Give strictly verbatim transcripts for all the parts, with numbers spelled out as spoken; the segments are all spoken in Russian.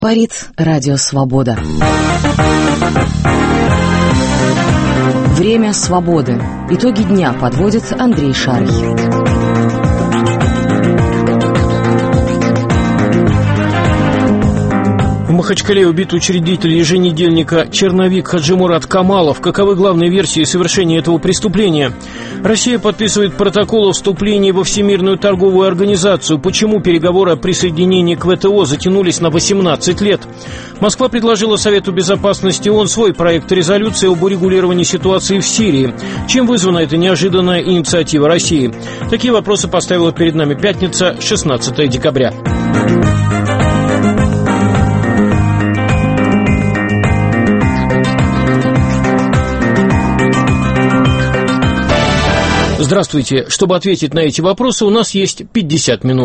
Парит Радио Свобода. Время свободы. Итоги дня подводит Андрей Шарий. В Махачкале убит учредитель еженедельника «Черновик» Хаджимурат Камалов. Каковы главные версии совершения этого преступления? Россия подписывает протокол о вступлении во Всемирную торговую организацию. Почему переговоры о присоединении к вэ тэ о затянулись на восемнадцать лет? Москва предложила Совету Безопасности ООН свой проект резолюции об урегулировании ситуации в Сирии. Чем вызвана эта неожиданная инициатива России? Такие вопросы поставила перед нами пятница, шестнадцатое декабря. Здравствуйте. Чтобы ответить на эти вопросы, у нас есть пятьдесят минут.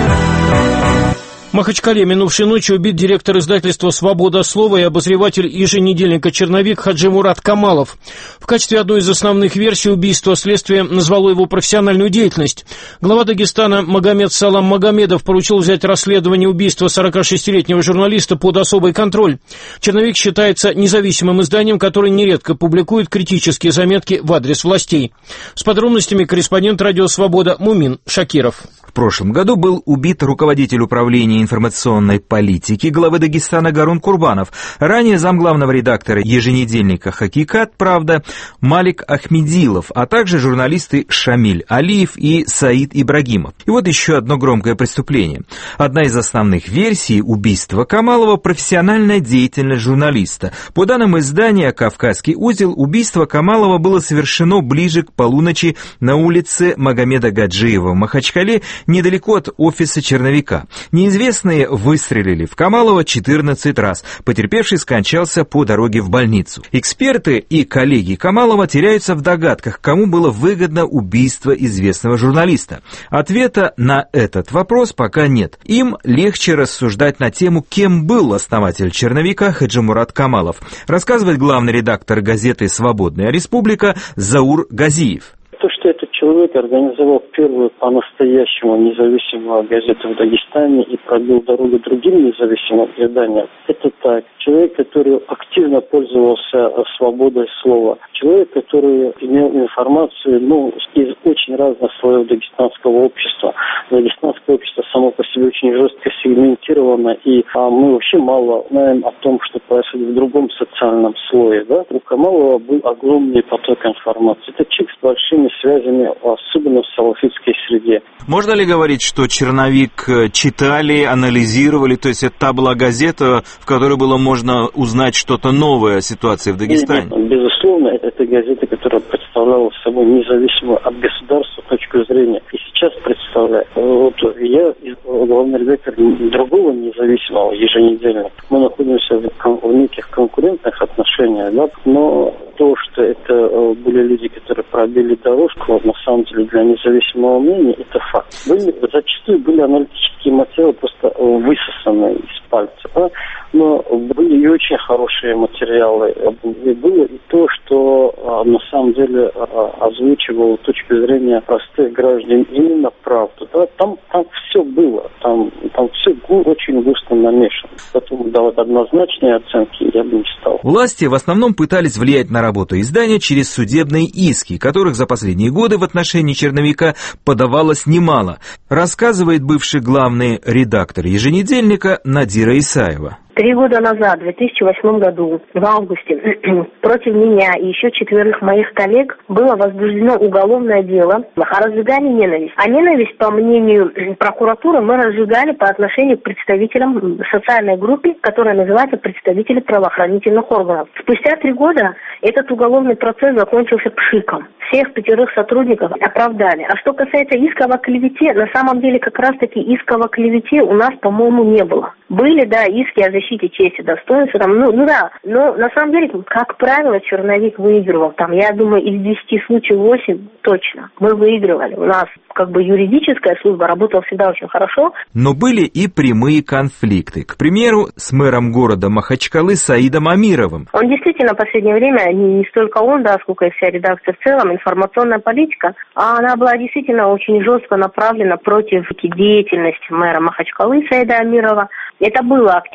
В Махачкале минувшей ночью убит директор издательства «Свобода слова» и обозреватель еженедельника «Черновик» Хаджимурат Камалов. В качестве одной из основных версий убийства следствие назвало его профессиональную деятельность. Глава Дагестана Магомед Салам Магомедов поручил взять расследование убийства сорокашестилетнего журналиста под особый контроль. «Черновик» считается независимым изданием, которое нередко публикует критические заметки в адрес властей. С подробностями корреспондент «Радио Свобода» Мумин Шакиров. В прошлом году был убит руководитель управления информационной политики главы Дагестана Гарун Курбанов, ранее замглавного редактора еженедельника «Хакикат. Правда» Малик Ахмедилов, а также журналисты Шамиль Алиев и Саид Ибрагимов. И вот еще одно громкое преступление. Одна из основных версий убийства Камалова – профессиональная деятельность журналиста. По данным издания «Кавказский узел», убийство Камалова было совершено ближе к полуночи на улице Магомеда Гаджиева в Махачкале, недалеко от офиса «Черновика». Неизвестные выстрелили в Камалова четырнадцать раз. Потерпевший скончался по дороге в больницу. Эксперты и коллеги Камалова теряются в догадках, кому было выгодно убийство известного журналиста. Ответа на этот вопрос пока нет. Им легче рассуждать на тему, кем был основатель «Черновика» Хаджимурат Камалов, рассказывает главный редактор газеты «Свободная республика» Заур Газиев. То, что этот человек организовал первую по-настоящему независимую газету в Дагестане и пробил дорогу другим независимым изданиям, это так. Человек, который активно пользовался свободой слова. Человек, который имел информацию ну, из очень разных слоев дагестанского общества. Дагестанское общество само по себе очень жестко сегментировано, и а, мы вообще мало знаем о том, что происходит в другом социальном слое. Да? У Камалова был огромный поток информации. Это человек с большими связями, особенно в салафитской среде. Можно ли говорить, что «Черновик» читали, анализировали, то есть это та была газета, в которой было можно узнать что-то новое о ситуации в Дагестане? Нет, безусловно, это газета, которая представляла собой независимую от государства точку зрения. И сейчас представляю. Вот я главный редактор другого независимого еженедельника. Мы находимся в, в неких конкурентных отношениях, да, но то, что это были люди, которые пробили дорожку, на самом деле для независимого мнения, это факт. Были, зачастую были аналитические материалы просто высосаны из пальца, да? Но были и очень хорошие материалы. И было и то, что на самом деле озвучивало точку зрения простых граждан именно правду. Да? Там, там все было, там, там все очень густо намешано. Поэтому давать однозначные оценки я бы не стал. Власти в основном пытались влиять на работу издания через судебные иски, которых за последние годы в отношении «Черновика» подавалось немало, рассказывает бывший главный редактор еженедельника Надира Исаева. Три года назад, в две тысячи восьмом году, в августе, против меня и еще четверых моих коллег было возбуждено уголовное дело о разжигании ненависти. А ненависть, по мнению прокуратуры, мы разжигали по отношению к представителям социальной группы, которая называется «Представители правоохранительных органов». Спустя три года этот уголовный процесс закончился пшиком. Всех пятерых сотрудников оправдали. А что касается иска о клевете, на самом деле как раз-таки иска о клевете у нас, по-моему, не было. Были, да, иски о защите чести, достоинства, там, ну, ну да, но на самом деле, как правило, «Черновик» выигрывал. Там, я думаю, из десяти случаев восемь точно мы выигрывали. У нас как бы юридическая служба работала всегда очень хорошо. Но были и прямые конфликты. К примеру, с мэром города Махачкалы Саидом Амировым. Он действительно в последнее время, не, не столько он, да, сколько и вся редакция в целом, информационная политика, а она была действительно очень жестко направлена против деятельности мэра Махачкалы Саида Амирова. Это было активно.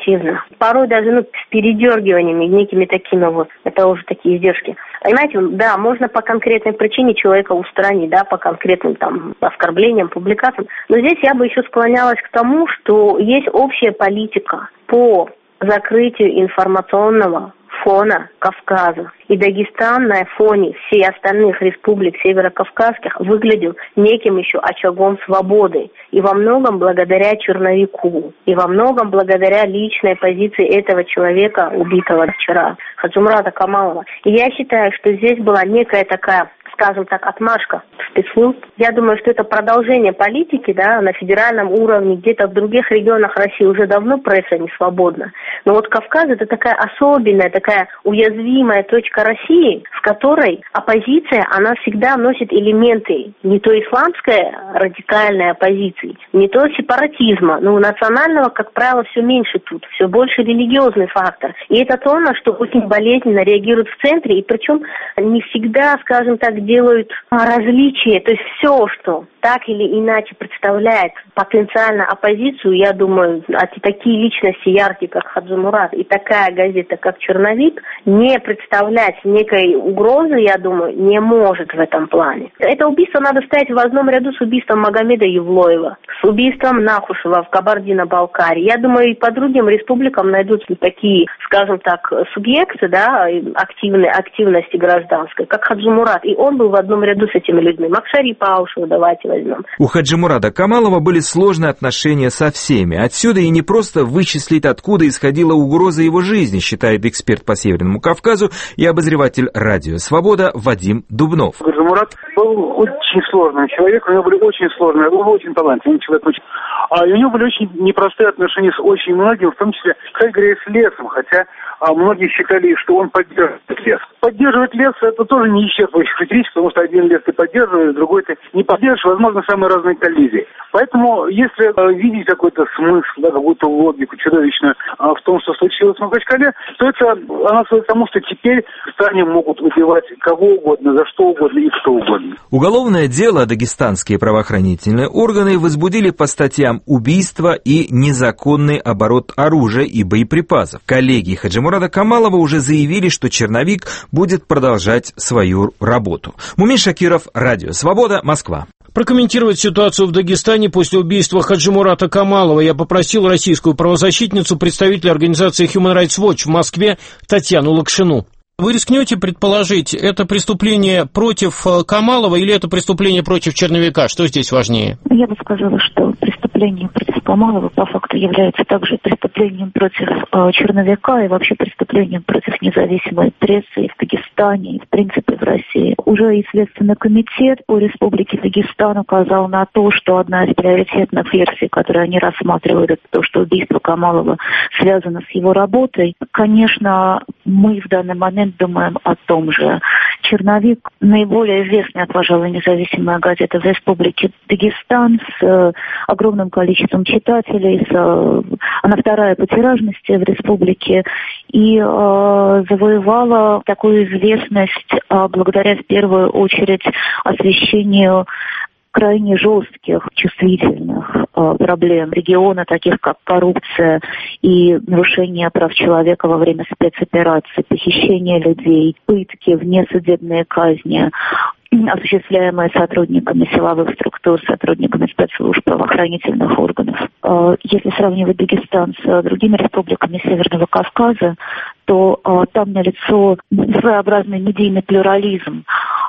порой даже ну, с передергиваниями, некими такими вот, это уже такие издержки. Понимаете, да, можно по конкретной причине человека устранить, да, по конкретным там оскорблениям, публикациям, но здесь я бы еще склонялась к тому, что есть общая политика по закрытию информационного фона Кавказа. И Дагестан на фоне всех остальных республик северокавказских выглядел неким еще очагом свободы. И во многом благодаря черновику. И во многом благодаря личной позиции этого человека, убитого вчера, Хаджимурата Камалова. И я считаю, что здесь была некая такая, скажем так, отмашка спецслужб. Я думаю, что это продолжение политики, да, на федеральном уровне, где-то в других регионах России уже давно пресса не свободна. Но вот Кавказ — это такая особенная, такая уязвимая точка России, в которой оппозиция, она всегда носит элементы не то исламской радикальной оппозиции, не то сепаратизма. Ну, национального, как правило, все меньше тут, все больше религиозный фактор. И это то, на что очень болезненно реагируют в центре, и причем не всегда, скажем так, делают различия. То есть все, что так или иначе представляет потенциально оппозицию, я думаю, а такие личности яркие, как Хаджимурат, и такая газета, как «Черновик», не представлять некой угрозы, я думаю, не может в этом плане. Это убийство надо ставить в одном ряду с убийством Магомеда Евлоева, с убийством Нахушева в Кабардино-Балкарии. Я думаю, и по другим республикам найдутся такие, скажем так, субъекты, да, активной активности гражданской, как Хаджимурат. И он был в одном ряду с этими людьми. Макшари Паушева давайте возьмем. У Хаджимурата Камалова были сложные отношения со всеми. Отсюда и не просто вычислить, откуда исходила угроза его жизни, считает эксперт по Северному Кавказу и обозреватель радио «Свобода» Вадим Дубнов. Хаджимурат был очень сложным человеком, у него были очень сложные, он был очень талантливый человек. А у него были очень непростые отношения с очень многими, в том числе, кстати говоря, с лесом, хотя а многие считали, что он поддерживает лес. Поддерживать лес — это тоже не исчерпывающая характеристика, потому что один лес ты поддерживаешь, другой ты не поддерживаешь, возможно, самые разные коллизии. Поэтому, если э, видеть какой-то смысл, да, какую-то логику чудовищную э, в том, что случилось в Махачкале, то это она сводится к тому, что теперь в стране могут убивать кого угодно, за что угодно и кто угодно. Уголовное дело дагестанские правоохранительные органы возбудили по статьям убийства и незаконный оборот оружия и боеприпасов. Коллеги Хаджимурата Камалова уже заявили, что черновик будет продолжать свою работу. Мумин Шакиров, Радио «Свобода», Москва. Прокомментировать ситуацию в Дагестане после убийства Хаджимурата Камалова я попросил российскую правозащитницу, представителя организации Human Rights Watch в Москве Татьяну Лакшину. Вы рискнете предположить, это преступление против Камалова или это преступление против черновика? Что здесь важнее? Я бы сказала, что преступление против Камалова по факту является также преступлением против э, черновика и вообще преступлением против независимой прессы и в Дагестане, и в принципе в России. Уже и Следственный комитет по Республике Дагестан указал на то, что одна из приоритетных версий, которую они рассматривают, это то, что убийство Камалова связано с его работой. Конечно, мы в данный момент думаем о том же. «Черновик» — наиболее известная, пожалуй, независимая газета в Республике Дагестан с э, огромным количеством читателей, с, э, она вторая по тиражности в республике и э, завоевала такую известность э, благодаря в первую очередь освещению крайне жестких, чувствительных э, проблем региона, таких как коррупция и нарушение прав человека во время спецопераций, похищение людей, пытки, внесудебные казни, осуществляемые сотрудниками силовых структур, сотрудниками спецслужб, правоохранительных органов. Э, если сравнивать Дагестан с другими республиками Северного Кавказа, то э, там налицо своеобразный медийный плюрализм.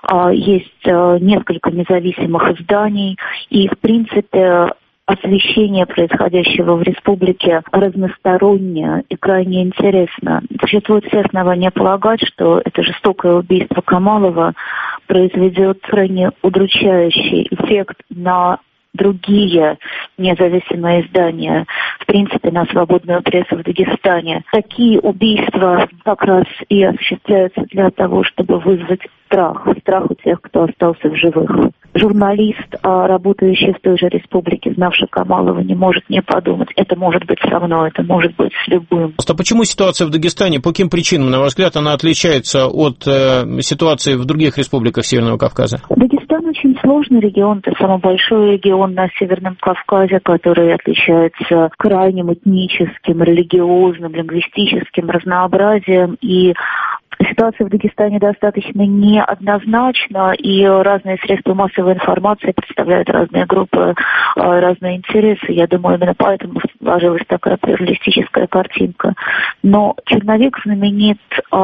Есть несколько независимых изданий, и, в принципе, освещение происходящего в республике разностороннее и крайне интересно. Существуют все основания полагать, что это жестокое убийство Камалова произведет крайне удручающий эффект на другие независимые издания, в принципе, на свободную прессу в Дагестане. Такие убийства как раз и осуществляются для того, чтобы вызвать страх, страх у тех, кто остался в живых. журналист, работающий в той же республике, знавший Камалова, не может не подумать, это может быть со мной, это может быть с любым. А почему ситуация в Дагестане, по каким причинам, на ваш взгляд, она отличается от э, ситуации в других республиках Северного Кавказа? Дагестан очень сложный регион, это самый большой регион на Северном Кавказе, который отличается крайним этническим, религиозным, лингвистическим разнообразием, и ситуация в Дагестане достаточно неоднозначна, и разные средства массовой информации представляют разные группы, разные интересы. Я думаю, именно поэтому сложилась такая плюралистическая картинка. Но Черновик знаменит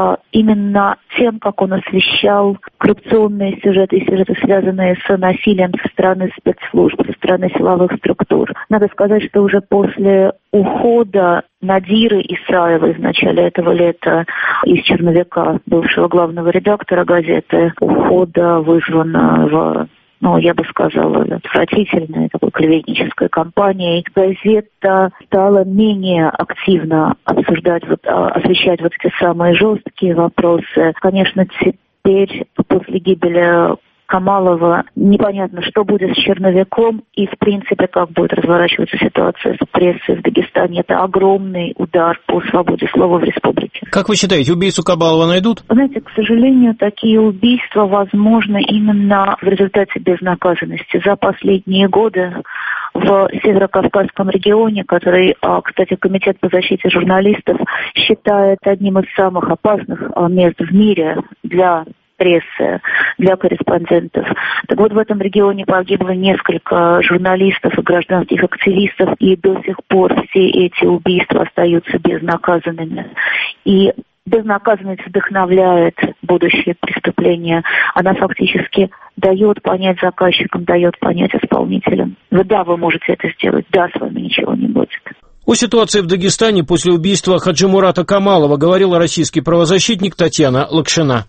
именно тем, как он освещал коррупционные сюжеты и сюжеты, связанные с насилием со стороны спецслужб, со стороны силовых структур. Надо сказать, что уже после ухода Надиры Исаевой в начале этого лета из Черновика, бывшего главного редактора газеты, ухода вызванного, ну, я бы сказала, отвратительной такой клеветнической кампанией, газета стала менее активно обсуждать, вот, освещать вот эти самые жесткие вопросы. Конечно, теперь, после гибели Камалова, непонятно, что будет с Черновиком и, в принципе, как будет разворачиваться ситуация с прессой в Дагестане. Это огромный удар по свободе слова в республике. Как вы считаете, убийцу Камалова найдут? Знаете, к сожалению, такие убийства возможны именно в результате безнаказанности. За последние годы в Северо-Кавказском регионе, который, кстати, Комитет по защите журналистов считает одним из самых опасных мест в мире для прессы, для корреспондентов. Так вот, в этом регионе погибло несколько журналистов и гражданских активистов, и до сих пор все эти убийства остаются безнаказанными. И безнаказанность вдохновляет будущие преступления. Она фактически дает понять заказчикам, дает понять исполнителям. Вы, да, вы можете это сделать, да, с вами ничего не будет. О ситуации в Дагестане после убийства Хаджимурата Камалова говорила российский правозащитник Татьяна Лакшина.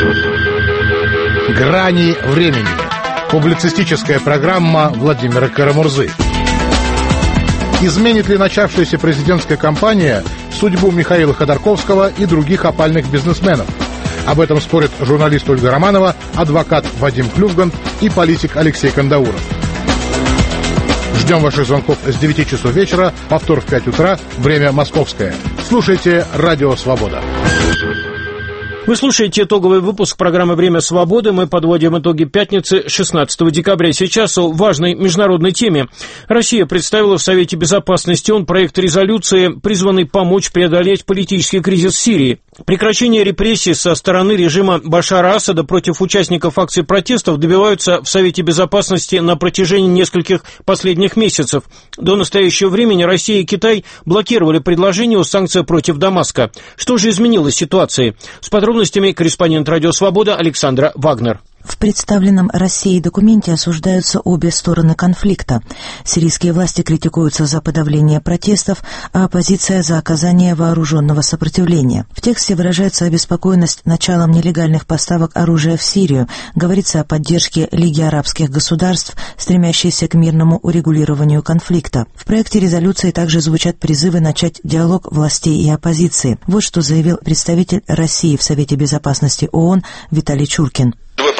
«Грани времени». Публицистическая программа Владимира Карамурзы. Изменит ли начавшаяся президентская кампания судьбу Михаила Ходорковского и других опальных бизнесменов? Об этом спорят журналист Ольга Романова, адвокат Вадим Клювгант и политик Алексей Кандауров. Ждем ваших звонков с девяти часов вечера, повтор в пять утра, время московское. Слушайте «Радио Свобода». Вы слушаете итоговый выпуск программы «Время свободы». Мы подводим итоги пятницы шестнадцатого декабря. Сейчас о важной международной теме. Россия представила в Совете Безопасности ООН проект резолюции, призванный помочь преодолеть политический кризис в Сирии. Прекращение репрессий со стороны режима Башара Асада против участников акций протестов добиваются в Совете Безопасности на протяжении нескольких последних месяцев. До настоящего времени Россия и Китай блокировали предложение о санкциях против Дамаска. Что же изменилось в ситуации? С подробностями корреспондент «Радио Свобода» Александра Вагнер. В представленном Россией документе осуждаются обе стороны конфликта. Сирийские власти критикуются за подавление протестов, а оппозиция за оказание вооруженного сопротивления. В тексте выражается обеспокоенность началом нелегальных поставок оружия в Сирию. Говорится о поддержке Лиги арабских государств, стремящейся к мирному урегулированию конфликта. В проекте резолюции также звучат призывы начать диалог властей и оппозиции. Вот что заявил представитель России в Совете Безопасности ООН Виталий Чуркин.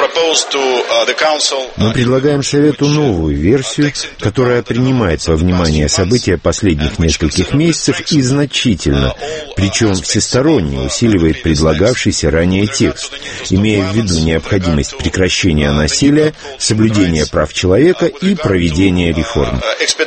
Мы предлагаем Совету новую версию, которая принимает во внимание события последних нескольких месяцев и значительно, причем всесторонне усиливает предлагавшийся ранее текст, имея в виду необходимость прекращения насилия, соблюдения прав человека и проведения реформ.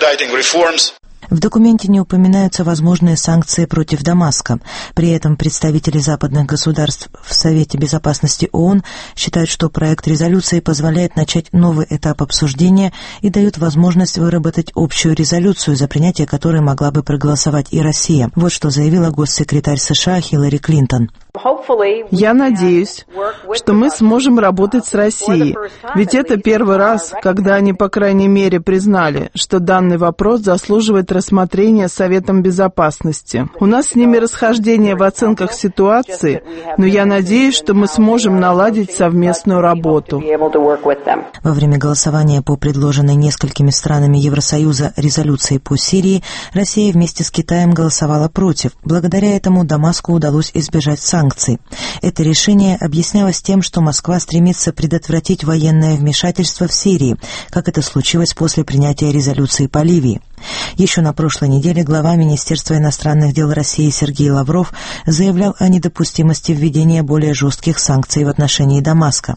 В документе не упоминаются возможные санкции против Дамаска. При этом представители западных государств в Совете Безопасности ООН считают, что проект резолюции позволяет начать новый этап обсуждения и дает возможность выработать общую резолюцию, за принятие которой могла бы проголосовать и Россия. Вот что заявила госсекретарь США Хиллари Клинтон. Я надеюсь, что мы сможем работать с Россией, ведь это первый раз, когда они, по крайней мере, признали, что данный вопрос заслуживает рассмотрения Советом Безопасности. У нас с ними расхождения в оценках ситуации, но я надеюсь, что мы сможем наладить совместную работу. Во время голосования по предложенной несколькими странами Евросоюза резолюции по Сирии, Россия вместе с Китаем голосовала против. Благодаря этому Дамаску удалось избежать санкций. санкций. Это решение объяснялось тем, что Москва стремится предотвратить военное вмешательство в Сирии, как это случилось после принятия резолюции по Ливии. Еще на прошлой неделе глава Министерства иностранных дел России Сергей Лавров заявлял о недопустимости введения более жестких санкций в отношении Дамаска.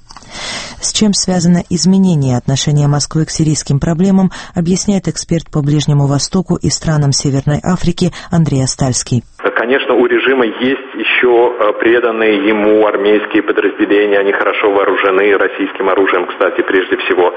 С чем связано изменение отношения Москвы к сирийским проблемам, объясняет эксперт по Ближнему Востоку и странам Северной Африки Андрей Астальский. Конечно, у режима есть еще преданные ему армейские подразделения, они хорошо вооружены российским оружием, кстати, прежде всего.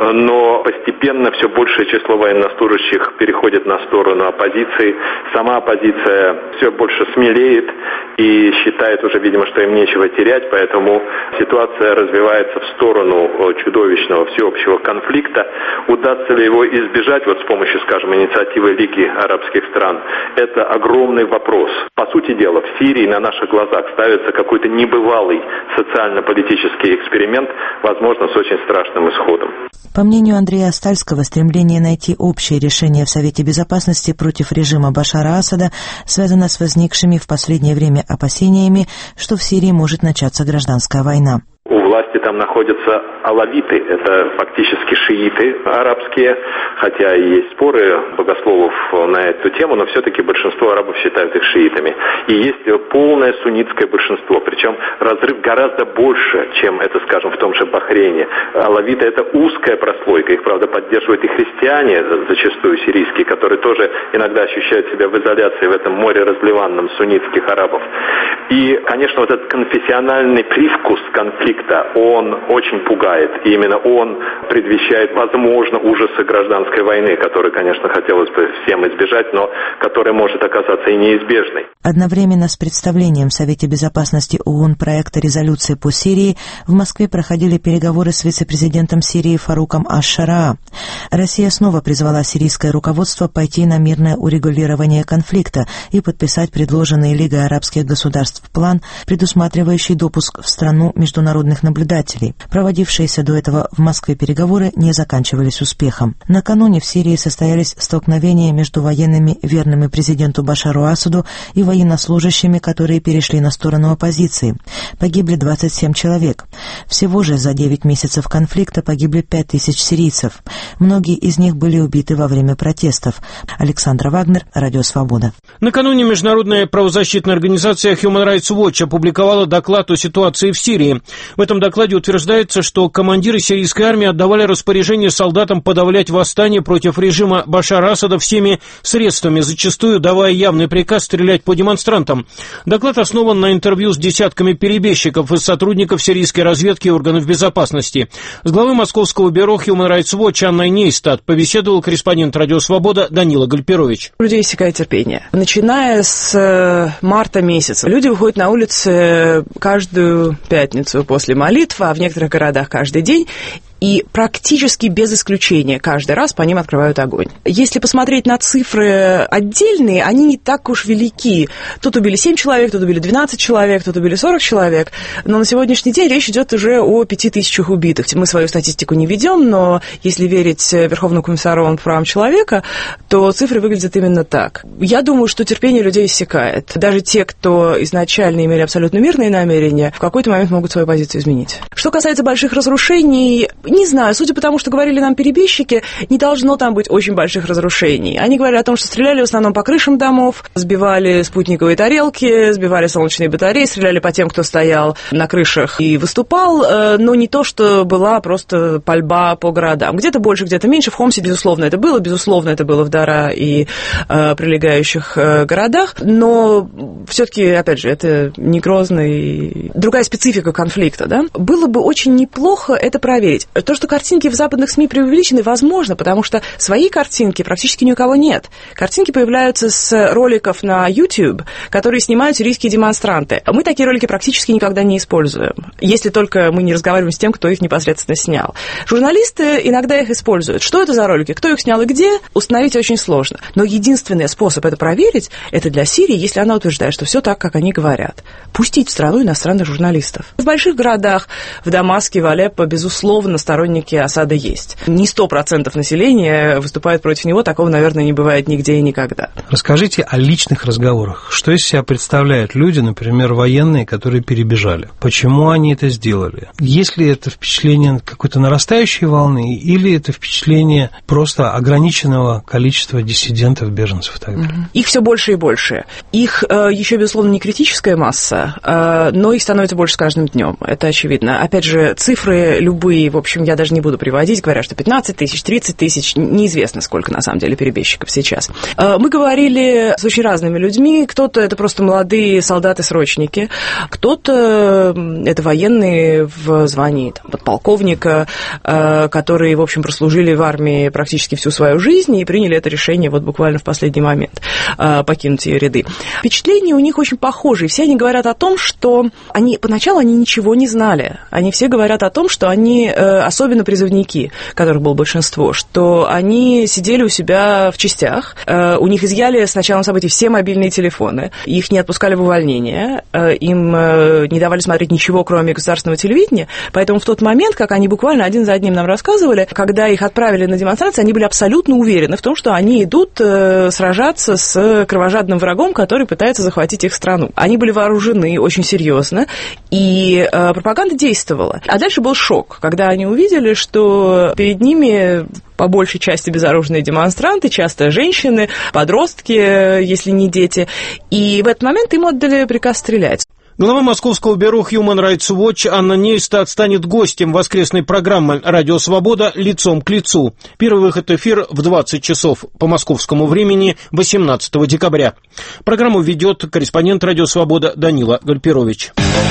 Но постепенно все большее число военнослужащих переходит на сторону оппозиции. Сама оппозиция все больше смелеет и считает уже, видимо, что им нечего терять, поэтому ситуация развивается в сторону чудовищного всеобщего конфликта. Удастся ли его избежать вот с помощью, скажем, инициативы Лиги арабских стран, это огромный вопрос. По сути дела, в Сирии на наших глазах ставится какой-то небывалый социально-политический эксперимент, возможно, с очень страшным исходом. По мнению Андрея Астальского, стремление найти общее решение в Совете Безопасности против режима Башара Асада связано с возникшими в последнее время опасениями, что в Сирии может начаться гражданская война. У власти там находятся алавиты, это фактически шииты арабские, хотя и есть споры богословов на эту тему, но все-таки большинство арабов считают их шиитами. И есть полное суннитское большинство, причем разрыв гораздо больше, чем это, скажем, в том же Бахрейне. Алавиты — это узкая прослойка, их, правда, поддерживают и христиане, зачастую сирийские, которые тоже иногда ощущают себя в изоляции в этом море разливанном суннитских арабов. И, конечно, вот этот конфессиональный привкус конфликта, он очень пугает. И именно он предвещает, возможно, ужасы гражданской войны, которые, конечно, хотелось бы всем избежать, но которая может оказаться и неизбежной. Одновременно с представлением в Совете Безопасности ООН проекта резолюции по Сирии в Москве проходили переговоры с вице-президентом Сирии Фаруком аш-Шараа. Россия снова призвала сирийское руководство пойти на мирное урегулирование конфликта и подписать предложенный Лигой арабских государств план, предусматривающий допуск в страну международных наблюдателей. Проводившиеся до этого в Москве переговоры не заканчивались успехом. Накануне в Сирии состоялись столкновения между военными, верными президенту Башару Асаду, и военнослужащими, которые перешли на сторону оппозиции. Погибли двадцать семь человек. Всего же за девять месяцев конфликта погибли пять тысяч сирийцев. Многие из них были убиты во время протестов. Александра Вагнер, Радио Свобода. Накануне международная правозащитная организация Human Rights Watch опубликовала доклад о ситуации в Сирии. В этом докладе утверждается, что командиры сирийской армии отдавали распоряжение солдатам подавлять восстание против режима Башара Асада всеми средствами, зачастую давая явный приказ стрелять по демонстрантам. Доклад основан на интервью с десятками перебежчиков из сотрудников сирийской разведки и органов безопасности. С главой московского бюро Human Rights Watch Анной Нейстат побеседовал корреспондент Радио Свобода Данила Гальперович. У людей иссякает терпение. Начиная с марта месяца люди выходят на улицы каждую пятницу после молитвы, а в некоторых городах каждый день. И практически без исключения каждый раз по ним открывают огонь. Если посмотреть на цифры отдельные, они не так уж велики. Тут убили семь человек, тут убили двенадцать человек, тут убили сорок человек. Но на сегодняшний день речь идет уже о пяти тысячах убитых. Мы свою статистику не ведем, но если верить Верховному комиссару по правам человека, то цифры выглядят именно так. Я думаю, что терпение людей иссякает. Даже те, кто изначально имели абсолютно мирные намерения, в какой-то момент могут свою позицию изменить. Что касается больших разрушений, не знаю, судя по тому, что говорили нам перебежчики, не должно там быть очень больших разрушений. Они говорили о том, что стреляли в основном по крышам домов, сбивали спутниковые тарелки, сбивали солнечные батареи, стреляли по тем, кто стоял на крышах и выступал, но не то, что была просто пальба по городам. Где-то больше, где-то меньше. В Хомсе, безусловно, это было, безусловно, это было в Дара и э, прилегающих э, городах, но все-таки, опять же, это не Грозный, другая специфика конфликта, да? Было бы очень неплохо это проверить. То, что картинки в западных СМИ преувеличены, возможно, потому что свои картинки практически ни у кого нет. Картинки появляются с роликов на YouTube, которые снимают сирийские демонстранты. Мы такие ролики практически никогда не используем, если только мы не разговариваем с тем, кто их непосредственно снял. Журналисты иногда их используют. Что это за ролики, кто их снял и где, установить очень сложно. Но единственный способ это проверить, это для Сирии, если она утверждает, что все так, как они говорят. Пустить в страну иностранных журналистов. В больших городах, в Дамаске, в Алеппо, безусловно, сторонники Асада есть. Не сто процентов населения выступают против него, такого, наверное, не бывает нигде и никогда. Расскажите о личных разговорах. Что из себя представляют люди, например, военные, которые перебежали? Почему они это сделали? Есть ли это впечатление какой-то нарастающей волны, или это впечатление просто ограниченного количества диссидентов, беженцев и так далее? Их все больше и больше. Их э, еще, безусловно, не критическая масса, э, но их становится больше с каждым днем. Это очевидно. Опять же, цифры любые, в общем, я даже не буду приводить, говорят, что пятнадцать тысяч, тридцать тысяч, неизвестно, сколько на самом деле перебежчиков сейчас. Э, мы говорили с очень разными людьми. Кто-то это просто молодые солдаты-срочники, кто-то это военные в звании там, подполковника, э, которые, в общем, прослужили в армии практически всю свою жизнь и приняли это решение вот буквально в последний момент э, покинуть ее ряды. Впечатления у них очень похожие. Все они говорят о том, что они поначалу они ничего не знали. Они все говорят о том, что они, э, особенно призывники, которых было большинство, что они сидели у себя в частях, э, у них изъяли с началом событий все мобильные телефоны, их не отпускали в увольнение, э, им э, не давали смотреть ничего, кроме государственного телевидения, поэтому в тот момент, как они буквально один за одним нам рассказывали, когда их отправили на демонстрации, они были абсолютно уверены в том, что они идут э, сражаться с кровожадным врагом, который пытается захватить их страну. Они были вооружены очень серьезно, и э, пропаганда действовала. А дальше был шок, когда они увидели, что перед ними по большей части безоружные демонстранты, часто женщины, подростки, если не дети, и в этот момент им отдали приказ стрелять. Глава московского бюро Human Rights Watch Анна Нейстат станет гостем воскресной программы «Радио Свобода. Лицом к лицу». Первый выход в эфир в двадцать часов по московскому времени восемнадцатого декабря. Программу ведет корреспондент «Радио Свобода» Данила Гальперович.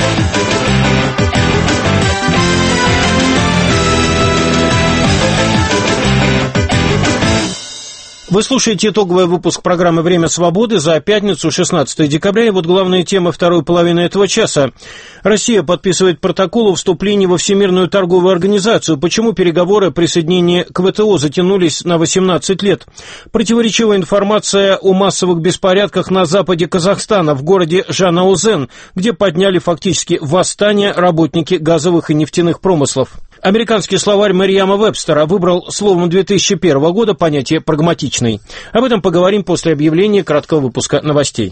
Вы слушаете итоговый выпуск программы «Время свободы» за пятницу, шестнадцатого декабря. И вот главные темы второй половины этого часа. Россия подписывает протокол о вступлении во Всемирную торговую организацию. Почему переговоры о присоединении к ВТО затянулись на восемнадцать лет? Противоречивая информация о массовых беспорядках на западе Казахстана, в городе Жанаузен, где подняли фактически восстание работники газовых и нефтяных промыслов. Американский словарь Мерриама Вебстера выбрал словом две тысячи первого года понятие «прагматичный». Об этом поговорим после объявления краткого выпуска новостей.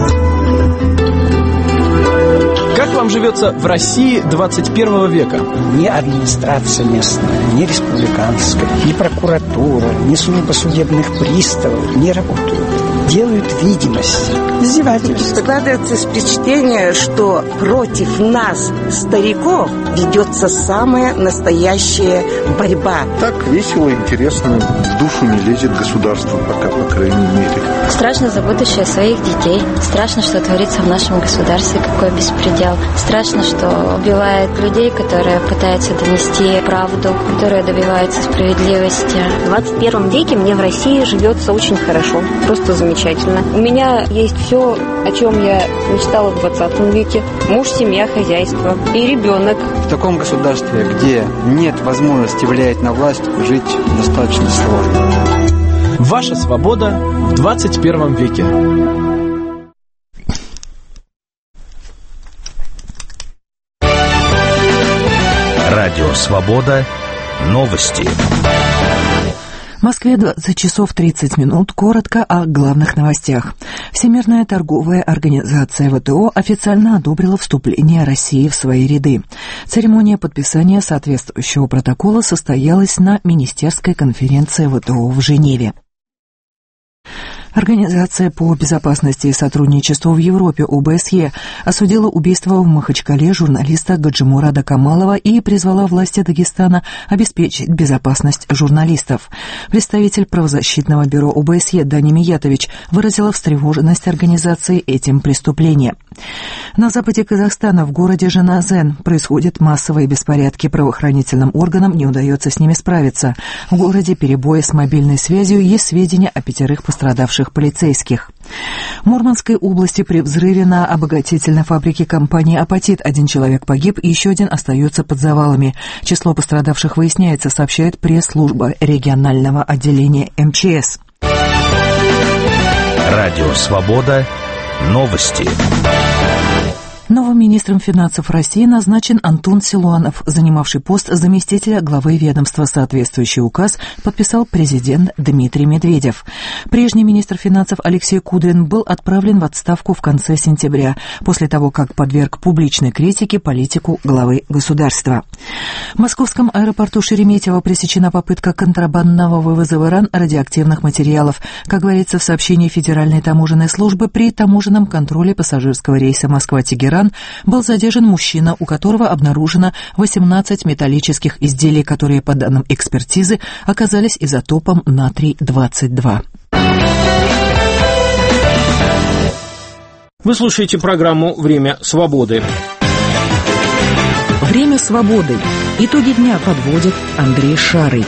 Как вам живется в России двадцать первого века? Ни администрация местная, ни республиканская, ни прокуратура, ни служба судебных приставов не работают. Делают видимость, издевательство. Складывается впечатление, что против нас, стариков, ведется самая настоящая борьба. Так весело, интересно, в душу не лезет государство пока, по крайней мере. Страшно за будущее своих детей. Страшно, что творится в нашем государстве, какой беспредел. Страшно, что убивают людей, которые пытаются донести правду, которые добиваются справедливости. В двадцать первом веке мне в России живется очень хорошо, просто замечательно. У меня есть все, о чем я мечтала в двадцатом веке. Муж, семья, хозяйство и ребенок. В таком государстве, где нет возможности влиять на власть, жить достаточно сложно. Ваша свобода в двадцать первом веке. Радио Свобода. Новости. В Москве двадцать часов тридцать минут. Коротко о главных новостях. Всемирная торговая организация ВТО официально одобрила вступление России в свои ряды. Церемония подписания соответствующего протокола состоялась на министерской конференции ВТО в Женеве. Организация по безопасности и сотрудничеству в Европе О Бэ Эс Е осудила убийство в Махачкале журналиста Гаджимурада Камалова и призвала власти Дагестана обеспечить безопасность журналистов. Представитель правозащитного бюро О Бэ Эс Е Дани Миятович выразила встревоженность организации этим преступлением. На западе Казахстана, в городе Жанаузен, происходят массовые беспорядки. Правоохранительным органам не удается с ними справиться. В городе перебои с мобильной связью, есть сведения о пятерых пострадавших полицейских. В Мурманской области при взрыве на обогатительной фабрике компании «Апатит» один человек погиб и еще один остается под завалами. Число пострадавших выясняется, сообщает пресс-служба регионального отделения Эм Че Эс. Радио Свобода. Новости. Новым министром финансов России назначен Антон Силуанов, занимавший пост заместителя главы ведомства. Соответствующий указ подписал президент Дмитрий Медведев. Прежний министр финансов Алексей Кудрин был отправлен в отставку в конце сентября, после того, как подверг публичной критике политику главы государства. В московском аэропорту Шереметьево пресечена попытка контрабандного вывоза в Иран радиоактивных материалов. Как говорится в сообщении Федеральной таможенной службы, при таможенном контроле пассажирского рейса Москва-Тегеран был задержан мужчина, у которого обнаружено восемнадцать металлических изделий, которые, по данным экспертизы, оказались изотопом натрий двадцать два. Вы слушаете программу «Время свободы». Время свободы. Итоги дня подводит Андрей Шарый.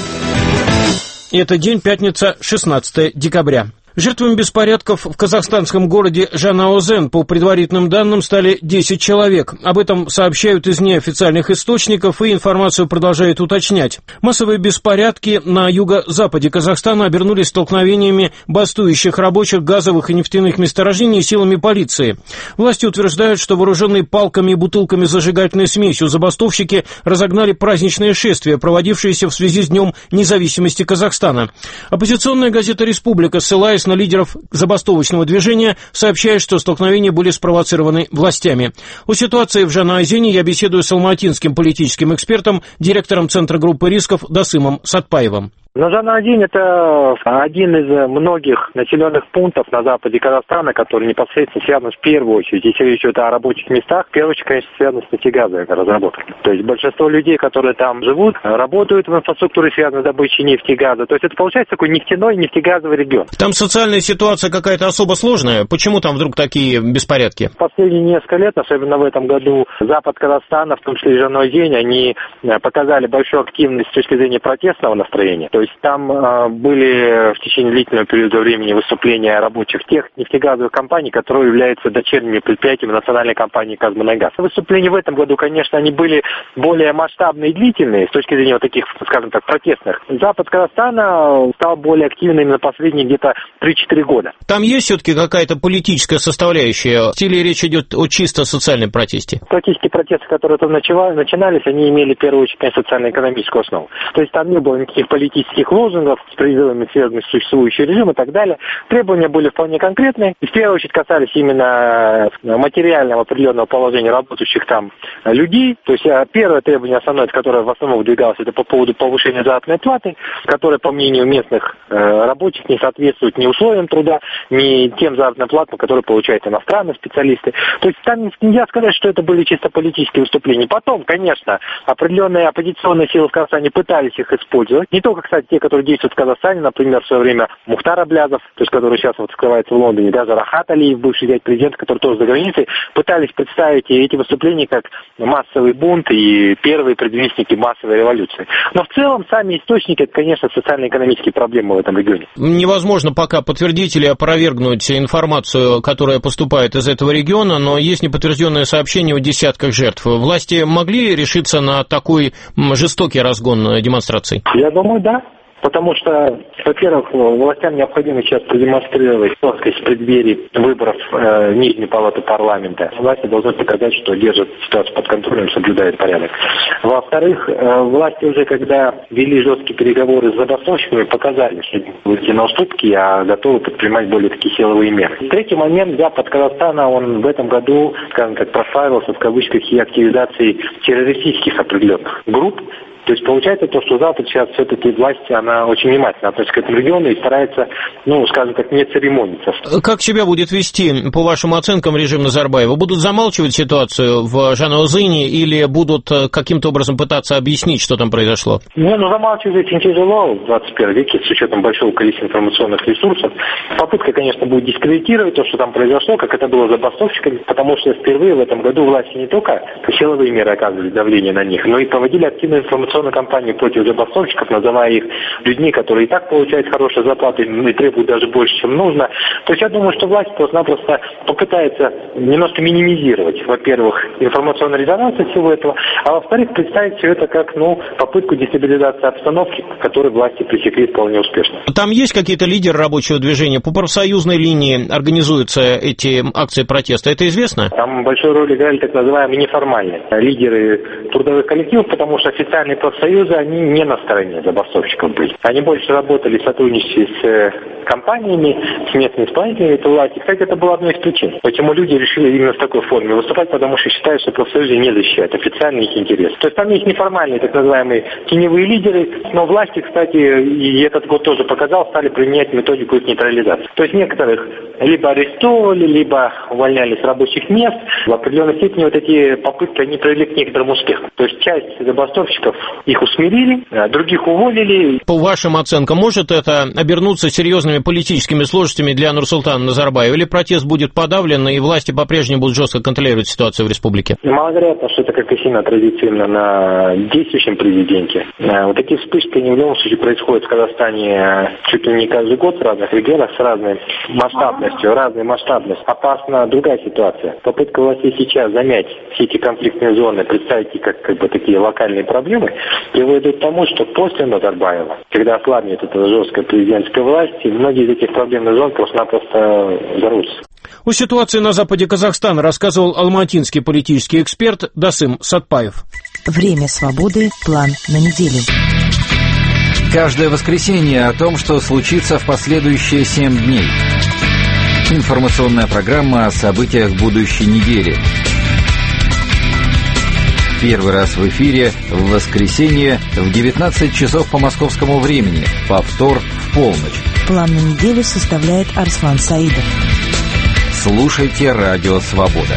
Это день, пятница, шестнадцатое декабря. Жертвами беспорядков в казахстанском городе Жанаозен, по предварительным данным, стали десять человек. Об этом сообщают из неофициальных источников, и информацию продолжают уточнять. Массовые беспорядки на юго-западе Казахстана обернулись столкновениями бастующих рабочих газовых и нефтяных месторождений силами полиции. Власти утверждают, что вооруженные палками и бутылками с зажигательной смесью забастовщики разогнали праздничное шествие, проводившееся в связи с Днем независимости Казахстана. Оппозиционная газета «Республика», ссылаясь на лидеров забастовочного движения, сообщает, что столкновения были спровоцированы властями. О ситуации в Жанаозене я беседую с алматинским политическим экспертом, директором Центра группы рисков Дасымом Сатпаевым. Но Жанаозен – это один из многих населенных пунктов на западе Казахстана, который непосредственно связан в первую очередь, если речь идет о рабочих местах, в первую очередь, конечно, связан с нефтегазовой разработкой. То есть большинство людей, которые там живут, работают в инфраструктуре, связанной с добычей нефти и газа. То есть это получается такой нефтяной, нефтегазовый регион. Там социальная ситуация какая-то особо сложная. Почему там вдруг такие беспорядки? Последние несколько лет, особенно в этом году, запад Казахстана, в том числе и Жанаозен, они показали большую активность с точки зрения протестного настроения. То есть там э, были в течение длительного периода времени выступления рабочих тех нефтегазовых компаний, которые являются дочерними предприятиями национальной компании «Казмунайгаз». Выступления в этом году, конечно, они были более масштабные и длительные с точки зрения вот таких, скажем так, протестных. Запад Казахстана стал более активным именно последние где-то три-четыре года. Там есть все-таки какая-то политическая составляющая? Или речь идет о чисто социальном протесте? Политические протесты, которые там начинались, они имели в первую очередь социально-экономическую основу. То есть там не было никаких политических лозунгов с призывами, связанных с существующим режимом и так далее. Требования были вполне конкретные. И в первую очередь касались именно материального определенного положения работающих там людей. То есть первое требование основное, которое в основном выдвигалось, это по поводу повышения заработной платы, которое, по мнению местных э, рабочих, не соответствует ни условиям труда, ни тем заработным платам, которые получают иностранные специалисты. То есть там нельзя сказать, что это были чисто политические выступления. Потом, конечно, определенные оппозиционные силы в Казахстане пытались их использовать. Не только, кстати, те, которые действуют в Казахстане, например, в свое время Мухтар Аблязов, то есть который сейчас вот скрывается в Лондоне, да, Зарахат Алиев, бывший зять президента, который тоже за границей, пытались представить эти выступления как массовый бунт и первые предвестники массовой революции. Но в целом сами источники, это, конечно, социально-экономические проблемы в этом регионе. Невозможно пока подтвердить или опровергнуть информацию, которая поступает из этого региона, но есть неподтвержденное сообщение о десятках жертв. Власти могли решиться на такой жестокий разгон демонстраций? Я думаю, да. Потому что, во-первых, властям необходимо сейчас продемонстрировать жесткость в преддверии выборов э, Нижней палаты парламента. Власти должны показать, что держат ситуацию под контролем, соблюдают порядок. Во-вторых, э, власти уже, когда вели жесткие переговоры с забастовщиками, показали, что выйти на уступки, а готовы предпринимать более такие силовые меры. Третий момент, запад Казахстана, он в этом году, скажем так, прославился в кавычках и активизацией террористических определенных групп. То есть получается то, что Запад сейчас все-таки власть, она очень внимательно относится к этому региону и старается, ну, скажем так, не церемониться. Как себя будет вести, по вашим оценкам, режим Назарбаева? Будут замалчивать ситуацию в Жанаозене или будут каким-то образом пытаться объяснить, что там произошло? Не, ну замалчивать очень тяжело в двадцать первом веке с учетом большого количества информационных ресурсов. Попытка, конечно, будет дискредитировать то, что там произошло, как это было забастовщиками, потому что впервые в этом году власти не только силовые меры оказывали давление на них, но и проводили активную информационную информационную кампанию против забастовщиков, называя их людьми, которые и так получают хорошие зарплаты и требуют даже больше, чем нужно. То есть я думаю, что власть просто-напросто попытается немножко минимизировать, во-первых, информационный резонанс от всего этого, а во-вторых, представить все это как, ну, попытку дестабилизации обстановки, к которой власти пресекли вполне успешно. Там есть какие-то лидеры рабочего движения? По профсоюзной линии организуются эти акции протеста, это известно? Там большую роль играли так называемые неформальные лидеры трудовых коллективов, потому что официальные профсоюзы, они не на стороне забастовщиков были. Они больше работали в сотрудничестве с компаниями, с местными исполнителями этой власти. Кстати, это была одной из причин, почему люди решили именно в такой форме выступать, потому что считают, что профсоюзы не защищают официальные их интересы. То есть там есть неформальные так называемые теневые лидеры, но власти, кстати, и этот год тоже показал, стали применять методику их нейтрализации. То есть некоторых либо арестовывали, либо увольняли с рабочих мест. В определенной степени вот эти попытки, они привели к некоторым успехам. То есть часть забастовщиков их усмирили, других уволили. По вашим оценкам, может это обернуться серьезными политическими сложностями для Нурсултана Назарбаева, или протест будет подавлен, и власти по-прежнему будут жестко контролировать ситуацию в республике? Маловероятно, что это как-то сильно отразится именно на действующем президенте. Вот такие вспышки, они в любом случае происходят в Казахстане чуть ли не каждый год в разных регионах с разной масштабностью, разной масштабностью. Опасна другая ситуация. Попытка властей сейчас замять все эти конфликтные зоны, представить их как, как бы такие локальные проблемы, приводит к тому, что после Назарбаева, когда ослабнет эта жесткая президентская власть, многие из этих проблемных зон просто-напросто взорвутся. О ситуации на западе Казахстана рассказывал алматинский политический эксперт Дасым Сатпаев. Время свободы. План на неделю. Каждое воскресенье о том, что случится в последующие семь дней. Информационная программа о событиях будущей недели. Первый раз в эфире в воскресенье в девятнадцать часов по московскому времени. Повтор в полночь. План на неделю составляет Арслан Саидов. Слушайте «Радио Свобода».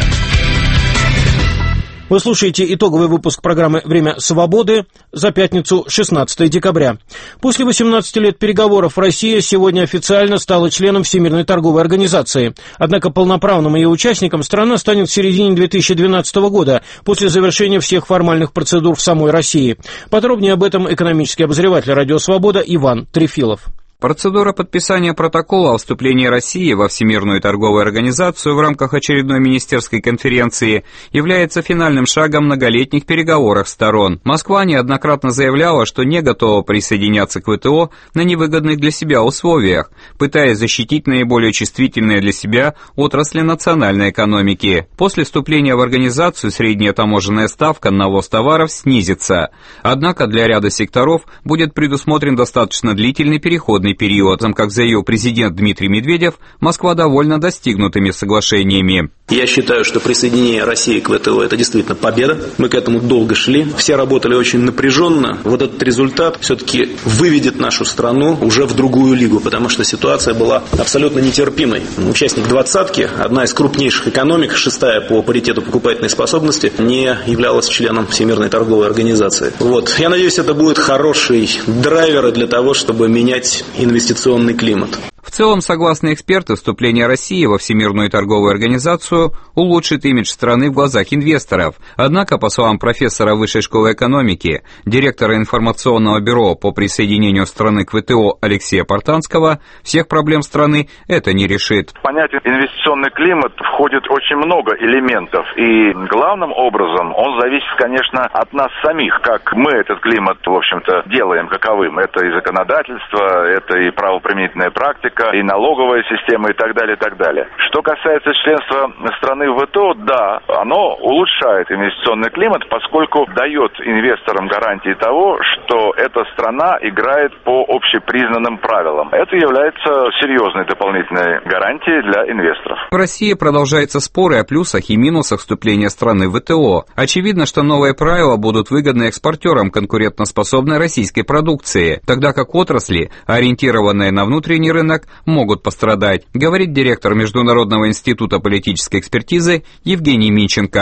Вы слушаете итоговый выпуск программы «Время свободы» за пятницу, шестнадцатое декабря. После восемнадцати лет переговоров Россия сегодня официально стала членом Всемирной торговой организации. Однако полноправным ее участником страна станет в середине две тысячи двенадцатого года, после завершения всех формальных процедур в самой России. Подробнее об этом экономический обозреватель «Радио Свобода» Иван Трефилов. Процедура подписания протокола о вступлении России во Всемирную торговую организацию в рамках очередной министерской конференции является финальным шагом многолетних переговоров сторон. Москва неоднократно заявляла, что не готова присоединяться к ВТО на невыгодных для себя условиях, пытаясь защитить наиболее чувствительные для себя отрасли национальной экономики. После вступления в организацию средняя таможенная ставка на ввоз товаров снизится. Однако для ряда секторов будет предусмотрен достаточно длительный переходный период. Как заявил президент Дмитрий Медведев, Москва довольна достигнутыми соглашениями. Я считаю, что присоединение России к ВТО – это действительно победа. Мы к этому долго шли. Все работали очень напряженно. Вот этот результат все-таки выведет нашу страну уже в другую лигу, потому что ситуация была абсолютно нетерпимой. Участник двадцатки, одна из крупнейших экономик, шестая по паритету покупательной способности, не являлась членом Всемирной торговой организации. Вот. Я надеюсь, это будет хороший драйвер для того, чтобы менять инвестиционный климат. В целом, согласно экспертам, вступление России во Всемирную торговую организацию улучшит имидж страны в глазах инвесторов. Однако, по словам профессора Высшей школы экономики, директора информационного бюро по присоединению страны к ВТО Алексея Портанского, всех проблем страны это не решит. В понятие инвестиционный климат входит очень много элементов, и главным образом он зависит, конечно, от нас самих, как мы этот климат, в общем-то, делаем каковым. Это и законодательство, это и правоприменительная практика, и налоговая система, и так далее, и так далее. Что касается членства страны в ВТО, да, оно улучшает инвестиционный климат, поскольку дает инвесторам гарантии того, что эта страна играет по общепризнанным правилам. Это является серьезной дополнительной гарантией для инвесторов. В России продолжаются споры о плюсах и минусах вступления страны в ВТО. Очевидно, что новые правила будут выгодны экспортерам конкурентоспособной российской продукции, тогда как отрасли, ориентированные на внутренний рынок, могут пострадать, говорит директор Международного института политической экспертизы Евгений Минченко. В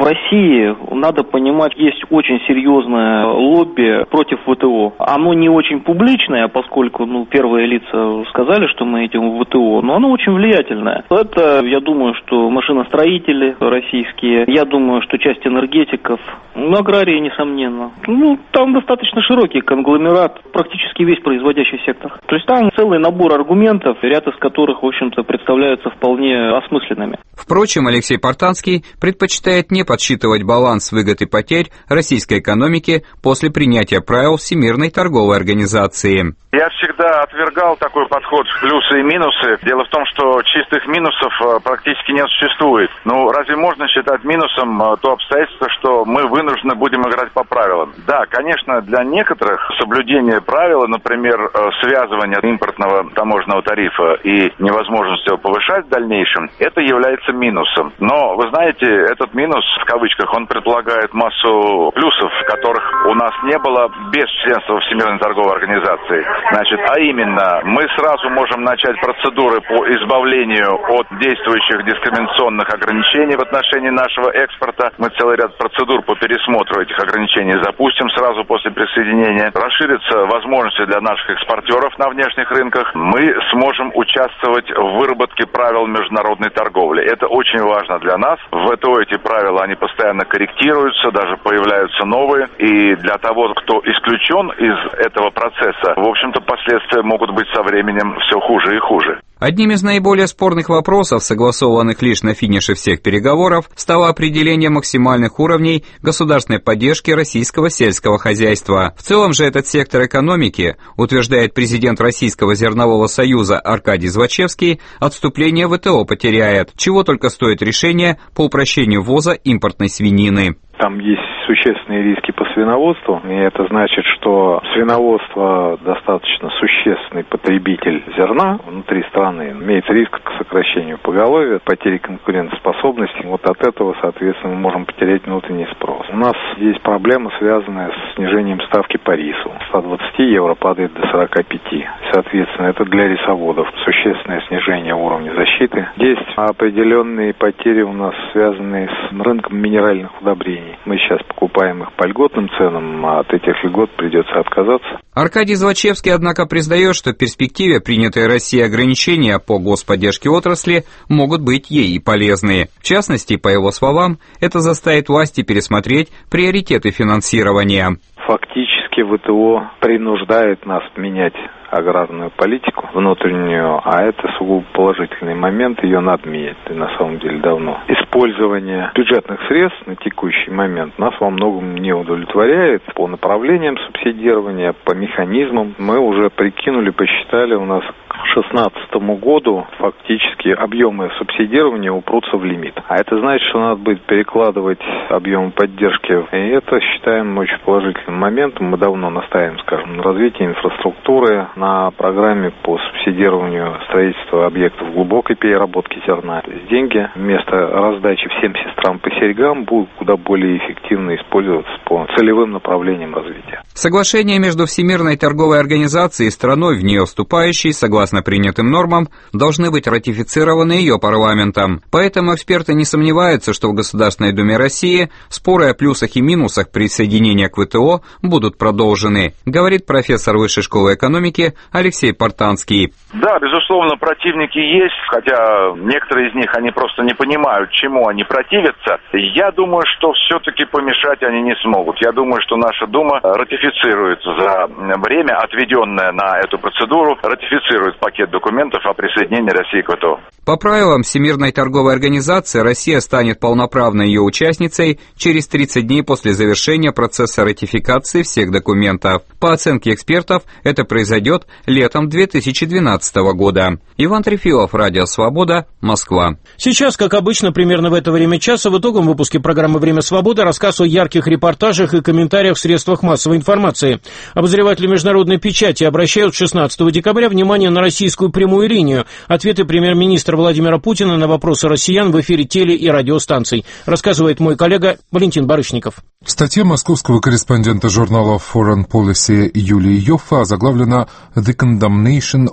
В России, надо понимать, есть очень серьезное лобби против ВТО. Оно не очень публичное, поскольку ну, первые лица сказали, что мы идем в ВТО, но оно очень влиятельное. Это, я думаю, что машиностроители российские, я думаю, что часть энергетиков, ну, аграрии, несомненно. Ну, там достаточно широкий конгломерат, практически весь производящий сектор. То есть там целый набор аргументов, ряд из которых, в общем-то, представляются вполне осмысленными. Впрочем, Алексей Портанский предпочитает не подсчитывать баланс выгод и потерь российской экономики после принятия правил Всемирной торговой организации. Я всегда отвергал такой подход плюсы и минусы. Дело в том, что чистых минусов практически не существует. Ну, разве можно считать минусом то обстоятельство, что мы вынуждены будем играть по правилам? Да, конечно, для некоторых соблюдение правил, например, связывание импортного таможенного тарифа и невозможность его повышать в дальнейшем, это является минусом. Но, вы знаете, этот минус, в кавычках, он предполагает массу плюсов, которых у нас не было без членства в Всемирной торговой организации. Значит, а именно, мы сразу можем начать процедуры по избавлению от действующих дискриминационных ограничений в отношении нашего экспорта. Мы целый ряд процедур по пересмотру этих ограничений запустим сразу после присоединения. Расширятся возможности для наших экспортеров на внешних рынках. Мы сможем участвовать в выработке правил международной торговли. Это очень важно для нас. В ВТО эти правила, они постоянно корректируются, даже появляются новые. И для того, кто исключен из этого процесса, в общем-то, последствия могут быть со временем все хуже и хуже. Одним из наиболее спорных вопросов, согласованных лишь на финише всех переговоров, стало определение максимальных уровней государственной поддержки российского сельского хозяйства. В целом же этот сектор экономики, утверждает президент Российского зернового союза Аркадий Звачевский, отступление в ВТО потеряет, чего только стоит решение по упрощению ввоза импортной свинины. Там есть существенные риски по свиноводству, и это значит, что свиноводство достаточно существенный потребитель зерна внутри страны, имеет риск к сокращению поголовья, потере конкурентоспособности. Вот от этого, соответственно, мы можем потерять внутренний спрос. У нас есть проблема, связанная с снижением ставки по рису. С ста двадцати евро падает до сорока пяти. Соответственно, это для рисоводов существенное снижение уровня защиты. Есть определенные потери у нас, связанные с рынком минеральных удобрений. Мы сейчас покупаем их по льготным ценам, а от этих льгот придется отказаться. Аркадий Звачевский, однако, признает, что в перспективе принятые Россией ограничения по господдержке отрасли могут быть ей и полезны. В частности, по его словам, это заставит власти пересмотреть приоритеты финансирования. Фактически ВТО принуждает нас менять аграрную политику внутреннюю, а это сугубо положительный момент, ее надо менять, и на самом деле давно. Использование бюджетных средств на текущий момент нас во многом не удовлетворяет. По направлениям субсидирования, по механизмам мы уже прикинули, посчитали, у нас к шестнадцатому году фактически объемы субсидирования упрутся в лимит. А это значит, что надо будет перекладывать объемы поддержки. И это считаем очень положительным моментом. Мы давно настаиваем, скажем, на развитии инфраструктуры, на программе по субсидированию строительства объектов глубокой переработки зерна. То есть деньги вместо раздачи всем сестрам по серьгам будут куда более эффективно использоваться по целевым направлениям развития. Соглашение между Всемирной торговой организацией и страной, в нее вступающей, согласно принятым нормам, должны быть ратифицированы ее парламентом. Поэтому эксперты не сомневаются, что в Государственной Думе России споры о плюсах и минусах присоединения к ВТО будут продолжены, говорит профессор Высшей школы экономики Алексей Портанский. Да, безусловно, противники есть, хотя некоторые из них, они просто не понимают, чему они противятся. Я думаю, что все-таки помешать они не смогут. Я думаю, что наша Дума ратифицирует за время, отведенное на эту процедуру, ратифицирует пакет документов о присоединении России к ВТО. По правилам Всемирной торговой организации Россия станет полноправной ее участницей через тридцать дней после завершения процесса ратификации всех документов. По оценке экспертов, это произойдет летом две тысячи двенадцатого года. Иван Трефилов, Радио Свобода, Москва. Сейчас, как обычно, примерно в это время часа в итоговом выпуске программы «Время свободы» рассказ о ярких репортажах и комментариях в средствах массовой информации. Обозреватели международной печати обращают шестнадцатого декабря внимание на российскую прямую линию. Ответы премьер-министра Владимира Путина на вопросы россиян в эфире теле- и радиостанций. Рассказывает мой коллега Валентин Барышников. Статья московского корреспондента журнала Foreign Policy Юлии Йоффе озаглавлена «The Condemnation of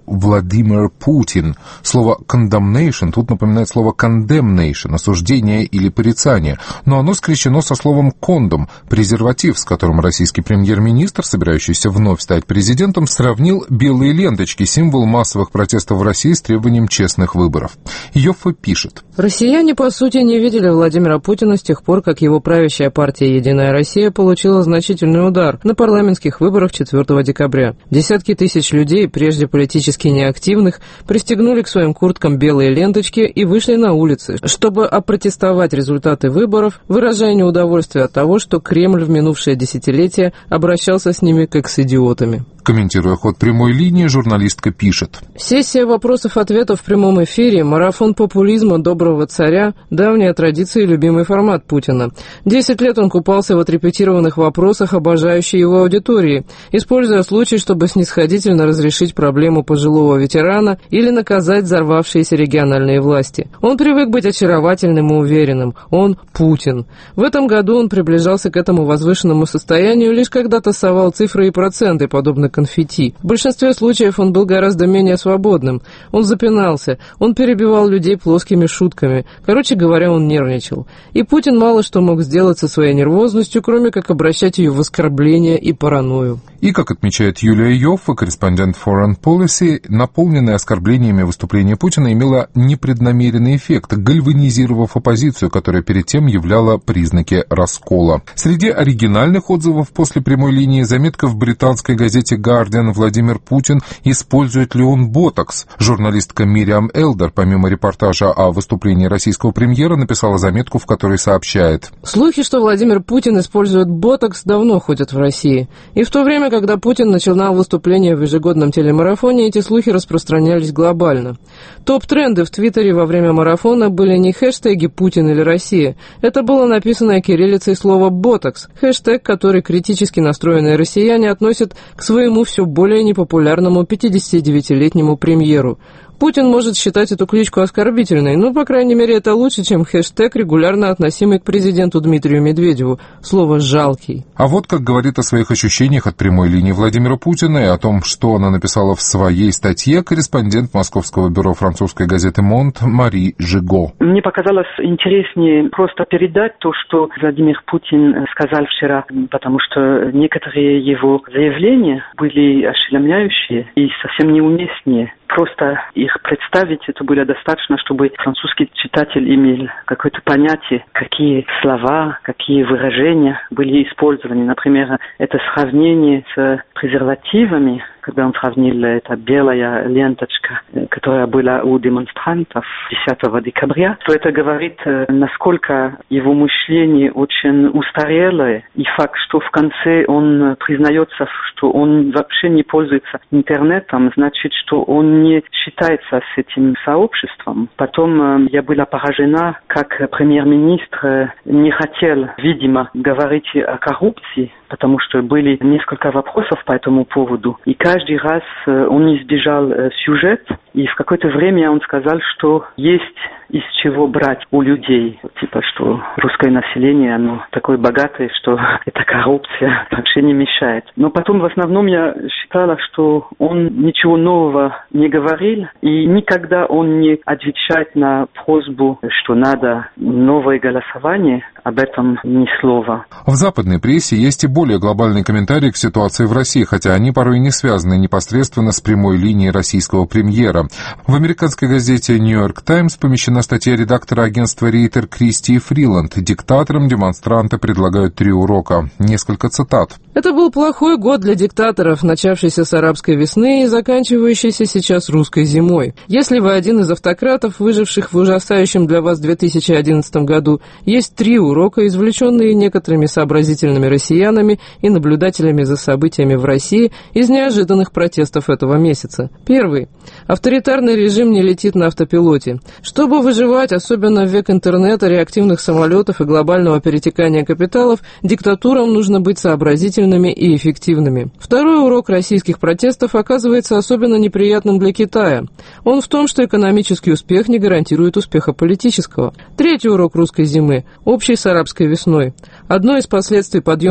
Владимир Путин. Слово condemnation тут напоминает слово condemnation, осуждение или порицание, но оно скрещено со словом кондом, презерватив, с которым российский премьер-министр, собирающийся вновь стать президентом, сравнил белые ленточки, символ массовых протестов в России с требованием честных выборов. Йоффе пишет. Россияне, по сути, не видели Владимира Путина с тех пор, как его правящая партия «Единая Россия» получила значительный удар на парламентских выборах четвёртого декабря. Десятки тысяч людей, прежде политически неактивных, пристегнули к своим курткам белые ленточки и вышли на улицы, чтобы опротестовать результаты выборов, выражая неудовольствие от того, что Кремль в минувшее десятилетие обращался с ними как с идиотами. Комментируя ход прямой линии, журналистка пишет. Сессия вопросов-ответов в прямом эфире, марафон популизма доброго царя, давняя традиция и любимый формат Путина. Десять лет он купался в отрепетированных вопросах обожающей его аудитории, используя случай, чтобы снисходительно разрешить проблему пожилого ветерана или наказать взорвавшиеся региональные власти. Он привык быть очаровательным и уверенным. Он Путин. В этом году он приближался к этому возвышенному состоянию, лишь когда тасовал цифры и проценты, подобно конфетти. В большинстве случаев он был гораздо менее свободным. Он запинался, он перебивал людей плоскими шутками. Короче говоря, он нервничал. И Путин мало что мог сделать со своей нервозностью, кроме как обращать ее в оскорбления и паранойю. И, как отмечает Юлия Йоффе, корреспондент Foreign Policy, наполненное оскорблениями выступление Путина имело непреднамеренный эффект, гальванизировав оппозицию, которая перед тем являла признаки раскола. Среди оригинальных отзывов после прямой линии заметка в британской газете Guardian «Владимир Путин. Использует ли он ботокс?». Журналистка Мириам Элдер, помимо репортажа о выступлении российского премьера, написала заметку, в которой сообщает. Слухи, что Владимир Путин использует ботокс, давно ходят в России. И в то время, когда Путин начинал выступление в ежегодном телемарафоне, эти слухи распространялись глобально. Топ-тренды в Твиттере во время марафона были не хэштеги «Путин» или «Россия». Это было написанное кириллицей слово «ботокс», хэштег, который критически настроенные россияне относят к своему все более непопулярному пятидесятидевятилетнему премьеру. Путин может считать эту кличку оскорбительной, но, по крайней мере, это лучше, чем хэштег, регулярно относимый к президенту Дмитрию Медведеву, слово «жалкий». А вот как говорит о своих ощущениях от прямой линии Владимира Путина и о том, что она написала в своей статье, корреспондент московского бюро французской газеты «Монт» Мари Жиго. Мне показалось интереснее просто передать то, что Владимир Путин сказал вчера, потому что некоторые его заявления были ошеломляющие и совсем неуместные. Просто их представить, это было достаточно, чтобы французский читатель имел какое-то понятие, какие слова, какие выражения были использованы. Например, это сравнение с презервативами, когда он сравнил это белая ленточка, которая была у демонстрантов десятого декабря, то это говорит, насколько его мышление очень устарелое, и факт, что в конце он признается, что он вообще не пользуется интернетом, значит, что он не считается с этим сообществом. Потом я была поражена, как премьер-министр не хотел, видимо, говорить о коррупции, потому что были несколько вопросов по этому поводу. И каждый раз он избежал сюжет, и в какое-то время он сказал, что есть из чего брать у людей. Типа, что русское население, оно такое богатое, что эта коррупция вообще не мешает. Но потом в основном я считала, что он ничего нового не говорил, и никогда он не отвечает на просьбу, что надо новое голосование, об этом ни слова. В западной прессе есть и более глобальные комментарии к ситуации в России, хотя они порой не связаны непосредственно с прямой линией российского премьера. В американской газете «Нью-Йорк Таймс» помещена статья редактора агентства Рейтер Кристи Фриланд. Диктаторам демонстранты предлагают три урока. Несколько цитат. Это был плохой год для диктаторов, начавшийся с арабской весны и заканчивающийся сейчас русской зимой. Если вы один из автократов, выживших в ужасающем для вас две тысячи одиннадцатом году, есть три урока, извлеченные некоторыми сообразительными россиянами и наблюдателями за событиями в России из неожиданных протестов этого месяца. Первый. Авторитарный режим не летит на автопилоте. Чтобы выживать, особенно в век интернета, реактивных самолетов и глобального перетекания капиталов, диктатурам нужно быть сообразительными и эффективными. Второй урок российских протестов оказывается особенно неприятным для Китая. Он в том, что экономический успех не гарантирует успеха политического. Третий урок русской зимы – общий с арабской весной. Одно из последствий подъема социальных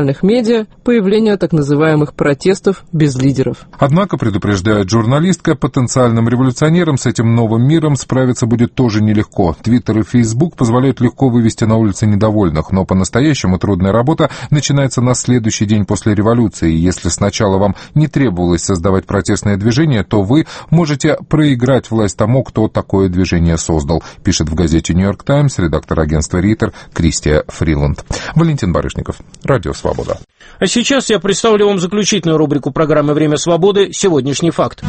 социальных медиа появление так называемых протестов без лидеров. Однако, предупреждает журналистка, потенциальным революционерам с этим новым миром справиться будет тоже нелегко. Твиттер и Фейсбук позволяют легко вывести на улицы недовольных, но по-настоящему трудная работа начинается на следующий день после революции. И если сначала вам не требовалось создавать протестное движение, то вы можете проиграть власть тому, кто такое движение создал, пишет в газете «Нью-Йорк Таймс» редактор агентства «Риттер» Кристия Фриланд. Валентин Барышников, Радио Свобода. А сейчас я представлю вам заключительную рубрику программы «Время свободы. Сегодняшний факт».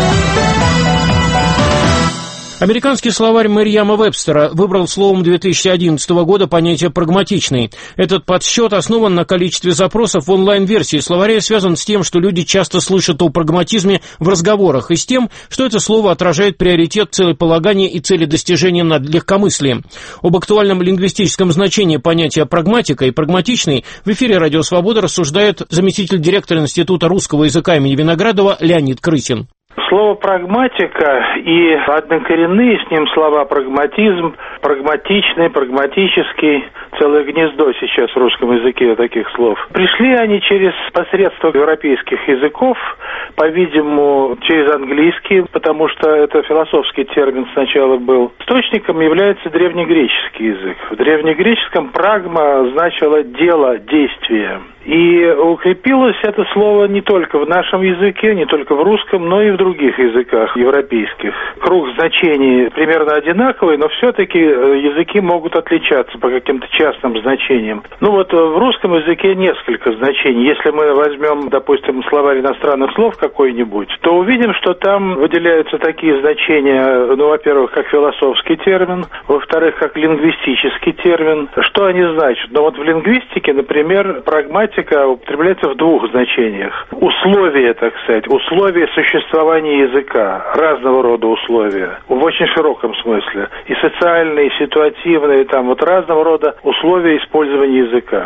Американский словарь Мерриама Вебстера выбрал словом две тысячи одиннадцатого года понятие «прагматичный». Этот подсчет основан на количестве запросов в онлайн-версии словаря и связан с тем, что люди часто слышат о прагматизме в разговорах и с тем, что это слово отражает приоритет целеполагания и цели достижения над легкомыслием. Об актуальном лингвистическом значении понятия «прагматика» и «прагматичный» в эфире «Радио Свобода» рассуждает заместитель директора Института русского языка имени Виноградова Леонид Крысин. Слово «прагматика» и однокоренные с ним слова «прагматизм», «прагматичный», «прагматический», целое гнездо сейчас в русском языке таких слов. Пришли они через посредство европейских языков, по-видимому, через английский, потому что это философский термин сначала был. Источником является древнегреческий язык. В древнегреческом «прагма» значило «дело», «действие». И укрепилось это слово не только в нашем языке, не только в русском, но и в других языках европейских. Круг значений примерно одинаковый, но все-таки языки могут отличаться по каким-то частным значениям. Ну вот в русском языке несколько значений. Если мы возьмем, допустим, словарь иностранных слов какой-нибудь, то увидим, что там выделяются такие значения, ну, во-первых, как философский термин, во-вторых, как лингвистический термин. Что они значат? Ну вот в лингвистике, например, прагматика употребляется в двух значениях. Условия, так сказать, условия существования языка, разного рода условия, в очень широком смысле. И социальные, и ситуативные, там вот разного рода условия использования языка.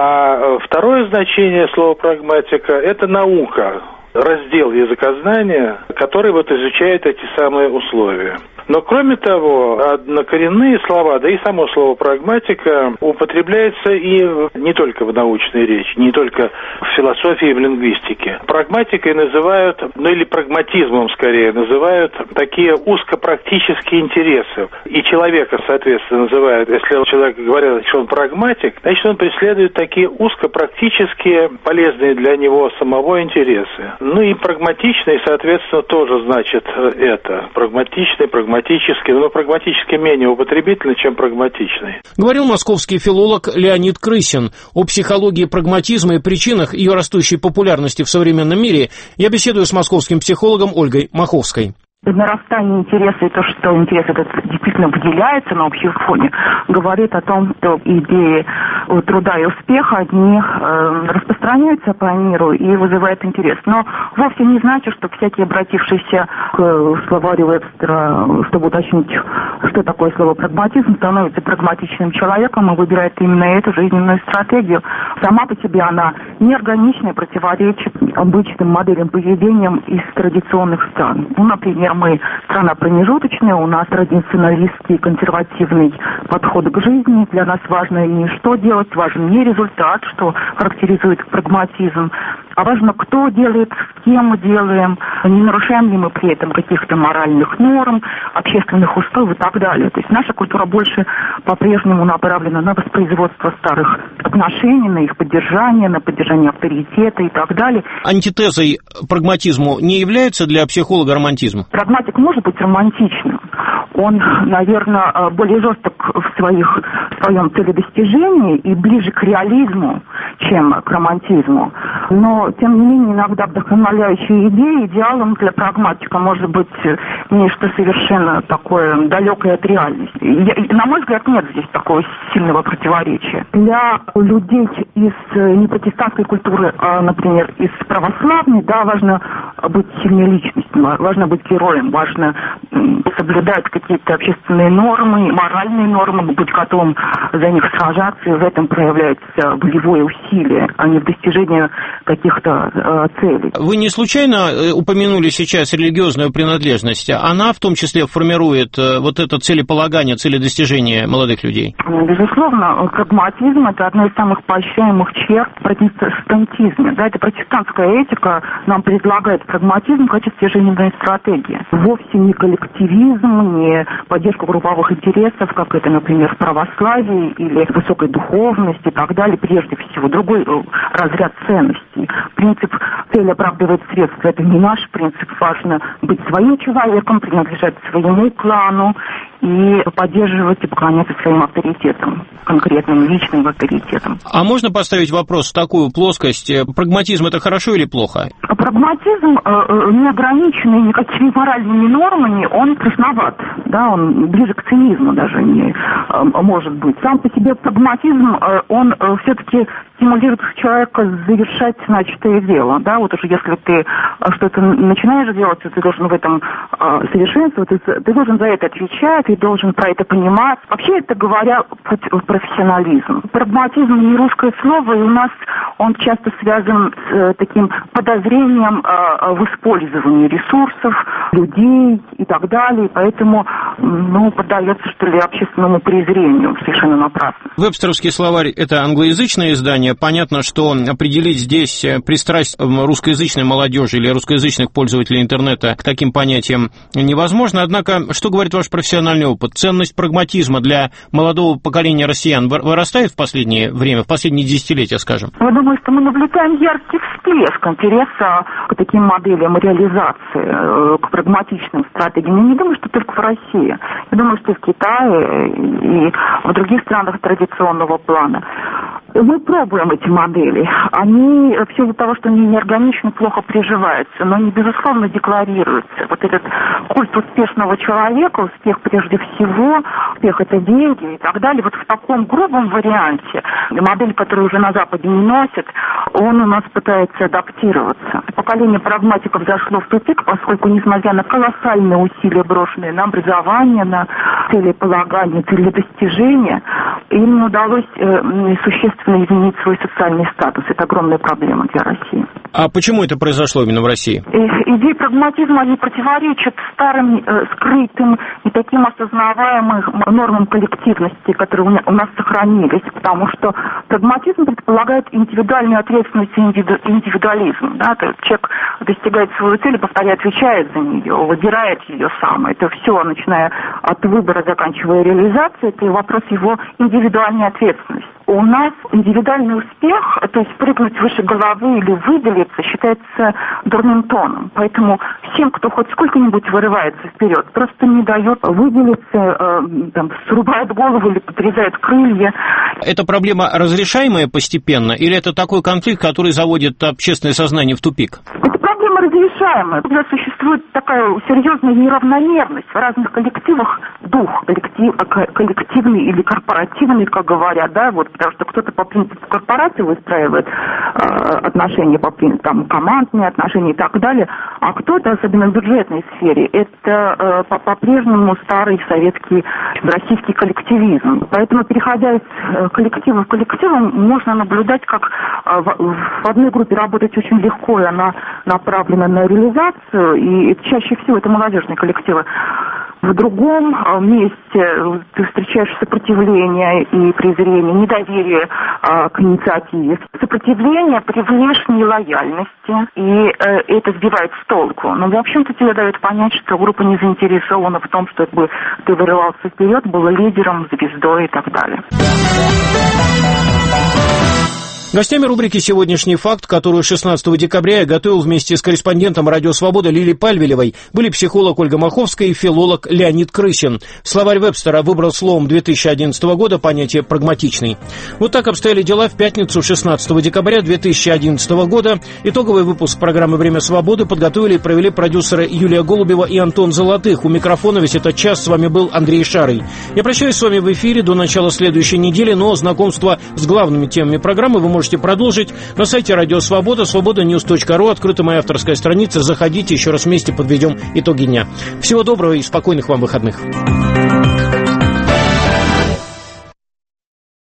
А второе значение слова «прагматика» — это наука, раздел языкознания, который вот изучает эти самые условия. Но кроме того, однокоренные слова, да и само слово «прагматика» употребляется и не только в научной речи, не только в философии и в лингвистике. Прагматикой называют, ну или прагматизмом скорее, называют такие узкопрактические интересы. И человека, соответственно, называют, если человек говорит, что он прагматик, значит, он преследует такие узкопрактические, полезные для него самого интересы. Ну и прагматичный, соответственно, тоже значит это. Прагматичный, прагматичный. Прагматически, но прагматически менее употребительный, чем прагматичный. Говорил московский филолог Леонид Крысин. О психологии прагматизма и причинах ее растущей популярности в современном мире я беседую с московским психологом Ольгой Маховской. Нарастание интереса и то, что интерес этот действительно выделяется на общем фоне, говорит о том, что идеи труда и успеха, они э, распространяются по миру и вызывают интерес. Но вовсе не значит, что всякий, обратившийся к словарю Вебстера, чтобы уточнить, что такое слово прагматизм, становится прагматичным человеком и выбирает именно эту жизненную стратегию. Сама по себе она неорганичная, противоречит обычным моделям поведения из традиционных стран. Ну, например, мы страна промежуточная, у нас традиционалистский, консервативный подход к жизни. Для нас важно не что делать, важен не результат, что характеризует прагматизм, а важно, кто делает, с кем мы делаем, не нарушаем ли мы при этом каких-то моральных норм, общественных устоев и так далее. То есть наша культура больше по-прежнему направлена на воспроизводство старых отношений, на их поддержание, на поддержание авторитета и так далее. Антитезой прагматизму не является для психолога романтизм? Прагматик может быть романтичным. Он, наверное, более жесток в, своих, в своем целедостижении и ближе к реализму, чем к романтизму. Но, тем не менее, иногда вдохновляющие идеи идеалом для прагматика может быть нечто совершенно такое далекое от реальности. Я, на мой взгляд, нет здесь такого сильного противоречия. Для людей из непротестантской культуры, а, например, из православной, да, важно быть сильной личностью, важно быть героем, важно соблюдать какие-то общественные нормы, моральные нормы, быть готовым за них сражаться, и в этом проявляется волевое усилие, а не в достижении каких-то э, целей. Вы не случайно упомянули сейчас религиозную принадлежность? Она в том числе формирует вот это целеполагание, целедостижение молодых людей? Безусловно, прагматизм – это одна из самых поощряемых черт в протестантизме. Да, это протестантская этика нам предлагает прагматизм в качестве жизненной стратегии. Вовсе не коллективизм, не поддержка групповых интересов, как это, например, в православии или высокой духовности и так далее. Прежде всего, другой разряд ценностей. Принцип «цель оправдывает средства» – это не наш принцип. Важно быть своим человеком, принадлежать своему клану и поддерживать и поклоняться своим авторитетам, конкретным личным авторитетам. А можно поставить вопрос в такую плоскость? Прагматизм – это хорошо или плохо? Прагматизм, э, не ограниченный никакими моральными нормами, он красноват, да, он ближе к цинизму даже не э, может быть. Сам по себе прагматизм, э, он э, все-таки стимулирует человека завершать начатое дело, да, вот уже если ты что-то начинаешь делать, ты должен в этом э, совершенствоваться, ты, ты должен за это отвечать, ты должен про это понимать. Вообще, это говоря, путь в профессионализм. Прагматизм не русское слово, и у нас он часто связан с э, таким подозрением э, в использовании ресурсов, людей и так далее, поэтому, ну, поддается, что ли, общественному презрению совершенно напрасно. Вебстеровский словарь – это англоязычное издание. Понятно, что определить здесь пристрастие русскоязычной молодежи или русскоязычных пользователей интернета к таким понятиям невозможно. Однако, что говорит ваш профессиональный опыт? Ценность прагматизма для молодого поколения россиян вырастает в последнее время, в последние десятилетия, скажем? Я думаю, что мы наблюдаем яркий всплеск интереса к таким моделям реализации, к прагматичным стратегиям. Я не думаю, что только в России. Я думаю, что и в Китае, и в других странах традиционного плана. Мы пробуем эти модели. Они, в силу того, что они неорганично, плохо приживаются, но они, безусловно, декларируются. Вот этот культ успешного человека, успех прежде всего, успех – это деньги и так далее. Вот в таком грубом варианте, модель, которую уже на Западе не носят, он у нас пытается адаптироваться. Поколение прагматиков зашло в тупик, поскольку, несмотря на колоссальные усилия, брошенные на образование, на целеполагание, целедостижение, им удалось э, существенно изменить свой социальный статус. Это огромная проблема для России. А почему это произошло именно в России? Идеи прагматизма, они противоречат старым, э, скрытым и таким осознаваемым нормам коллективности, которые у нас сохранились, потому что прагматизм предполагает индивидуальную ответственность и индивидуализм. Да? То есть человек достигает свою цель и, повторяю, отвечает за нее, выбирает ее сам. Это все, начиная от выбора, заканчивая реализацией, это вопрос его индивидуальной ответственности. У нас индивидуальный успех, то есть прыгнуть выше головы или выделиться, считается дурным тоном. Поэтому всем, кто хоть сколько-нибудь вырывается вперед, просто не дает выделиться, э, там, срубает голову или подрезает крылья. Это проблема разрешаемая постепенно, или это такой конфликт, который заводит общественное сознание в тупик? Это проблема разрешаемая. Когда существует такая серьезная неравномерность в разных коллективах, дух коллектив, коллективный или корпоративный, как говорят, да, вот, потому что кто-то по принципу корпорации выстраивает э, отношения, по принципу, там, командные отношения и так далее, а кто-то, особенно в бюджетной сфере, это э, по-прежнему старый советский, российский коллективизм. Поэтому, переходя из э, коллектива в коллектив, можно наблюдать, как э, в, в одной группе работать очень легко, и она направлена на реализацию, и чаще всего это молодежные коллективы. В другом месте ты встречаешь сопротивление и презрение, недоверие а, к инициативе. Сопротивление при внешней лояльности, и э, это сбивает с толку. Но, в общем-то, тебе дает понять, что группа не заинтересована в том, чтобы ты вырывался вперед, был лидером, звездой и так далее. Гостями рубрики «Сегодняшний факт», которую шестнадцатого декабря я готовил вместе с корреспондентом «Радио Свобода» Лилией Пальвелевой, были психолог Ольга Маховская и филолог Леонид Крысин. Словарь Вебстера выбрал словом две тысячи одиннадцатого года понятие «прагматичный». Вот так обстояли дела в пятницу шестнадцатого декабря две тысячи одиннадцатого года. Итоговый выпуск программы «Время свободы» подготовили и провели продюсеры Юлия Голубева и Антон Золотых. У микрофона весь этот час с вами был Андрей Шарый. Я прощаюсь с вами в эфире до начала следующей недели, но знакомство с главными темами программы вы можете можете продолжить на сайте Радио Свобода, свобода ньюс точка ру, открыта моя авторская страница. Заходите, еще раз вместе подведем итоги дня. Всего доброго и спокойных вам выходных.